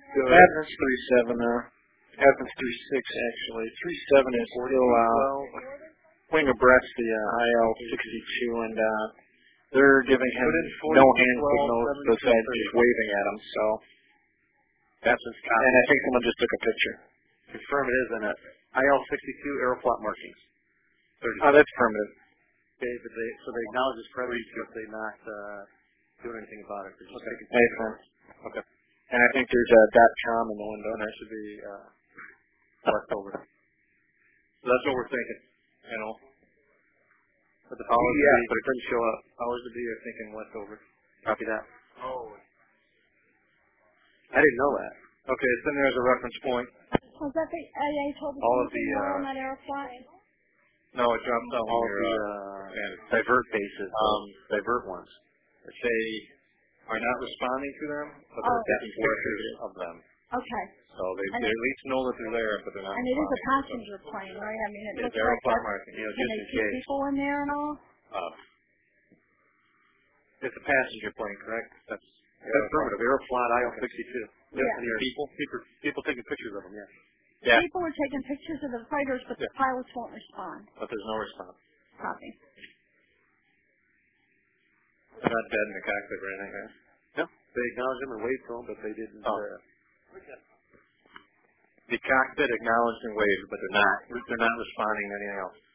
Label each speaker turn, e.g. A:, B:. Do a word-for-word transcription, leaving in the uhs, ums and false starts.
A: Advance three seven, uh, Advance three six actually. three seven is still, uh, wing abreast the, uh, I L sixty-two, and, uh, they're giving him no hand signals besides just waving at him, so.
B: That's his copy.
A: And I think someone just took a picture.
B: Confirm it is in it. I L sixty-two aeroplot markings.
A: Oh, that's permanent.
B: Okay, but they, so they acknowledge his presence, but they not, uh, doing anything about it. They're just
A: Okay.
B: taking pictures.
A: Okay. And I think there's a dot com in the window.
B: And that should be, uh, left over. So that's what we're thinking, you know. But the powers
A: Yeah.
B: to be, but it didn't show up. Powers to be are thinking left over. Copy that.
C: Oh.
B: I didn't know that. Okay, it's in there as a reference point.
D: Was that the A A told us
B: All of
D: anything
B: the,
D: more
B: uh,
D: on that airflight?
B: No, it drops down all of the, uh, divert bases, um, divert ones. That they are not responding to them, but they're
D: Oh.
B: taking pictures of them.
D: Okay.
B: So they,
D: And
B: they
D: it-
B: at least know that they're there, but they're not
D: And it is a
B: responding.
D: passenger plane, right? I mean, it
B: It's
D: looks like
B: aeroplot
D: that.
B: marking, you know,
D: Can
B: just
D: they
B: in
D: keep
B: case.
D: people in there and all?
B: Uh, it's a passenger plane, correct? That's, that's affirmative. Aeroflot I L sixty-two.
D: Yeah.
B: And your people, people, people taking pictures of them, yeah.
A: Yeah.
D: People are taking pictures of the fighters, but the
B: Yeah.
D: pilots won't respond.
B: But there's no response.
D: Copy.
B: They're not dead in the cockpit or anything, right? No. They acknowledged them and waved to them, but they didn't,
A: Oh.
B: uh, the cockpit acknowledged and waved, but they're not, they're not responding to anything else.